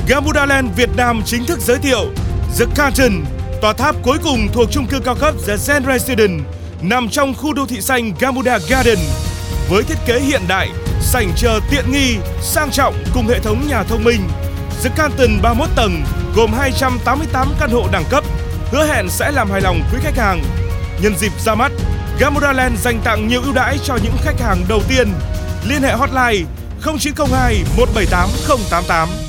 Gamuda Land Việt Nam chính thức giới thiệu The Carlton, tòa tháp cuối cùng thuộc chung cư cao cấp The Zen Residence, nằm trong khu đô thị xanh Gamuda Garden. Với thiết kế hiện đại, sảnh chờ tiện nghi, sang trọng cùng hệ thống nhà thông minh, The Carlton 31 tầng gồm 288 căn hộ đẳng cấp, hứa hẹn sẽ làm hài lòng quý khách hàng. Nhân dịp ra mắt, Gamuda Land dành tặng nhiều ưu đãi cho những khách hàng đầu tiên. Liên hệ hotline 0902 178 088.